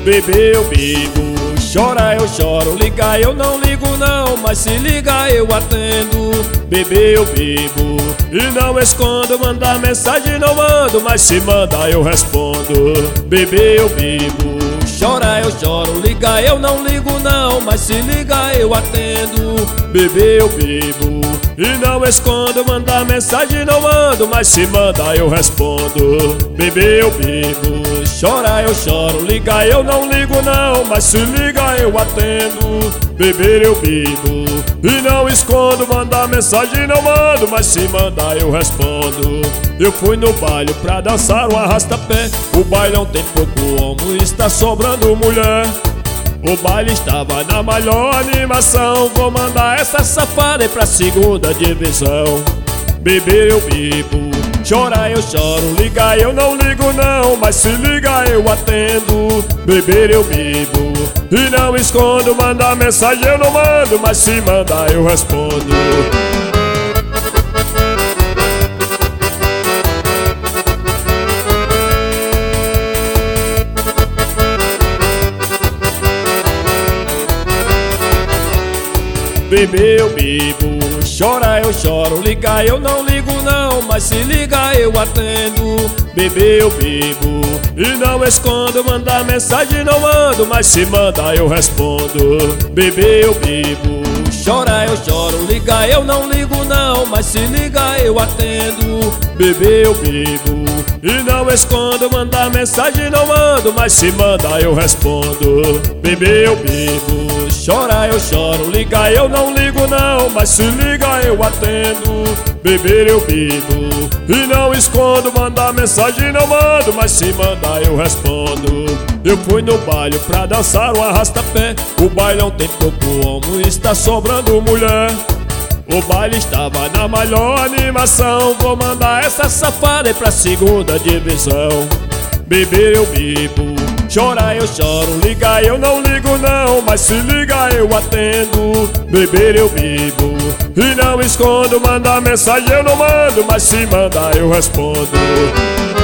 Beber eu bebo, chorar eu choro, ligar eu não ligo não, mas se ligar eu atendo. Beber eu bebo e não escondo, mandar mensagem não mando, mas se mandar eu respondo. Beber eu bebo, chorar eu choro, ligar eu não ligo não, mas se ligar eu atendo. Beber eu bebo e não escondo, mandar mensagem não mando, mas se mandar eu respondo. Beber eu bebo, chorar eu choro, ligar eu não ligo não, mas se ligar eu atendo. Beber eu bebo e não escondo, mandar mensagem não mando, mas se mandar eu respondo. Eu fui no baile pra dançar um arrasta-pé, o bailão tem pouco homem, está sobrando mulher. O baile estava na maior animação, vou mandar essa safada aí pra segunda divisão. Beber eu bebo, chorar eu choro, ligar eu não ligo não, mas se ligar eu atendo. Beber eu bebo e não escondo, mandar mensagem eu não mando, mas se mandar eu respondo. Beber eu bebo, chorar eu choro, ligar eu não ligo não, mas se ligar eu atendo. Beber eu bebo e não escondo, mandar mensagem não mando, mas se mandar eu respondo. Beber eu bebo, chorar eu choro, ligar eu não ligo não, mas se ligar eu atendo. Beber eu bebo e não escondo, mandar mensagem não mando, mas se mandar eu respondo. Beber eu bebo, chorar eu choro, ligar eu não ligo não, mas se ligar eu atendo. Beber eu bebo e não escondo, mandar mensagem não mando, mas se mandar eu respondo. Eu fui no baile pra dançar um arrasta-pé, o bailão tem pouco homem, está sobrando mulher. O baile estava na maior animação, vou mandar essa safada aí pra segunda divisão. Beber eu bebo, chorar eu choro, ligar eu não ligo não, mas se ligar eu atendo. Beber eu bebo e não escondo, mandar mensagem eu não mando, mas se mandar eu respondo.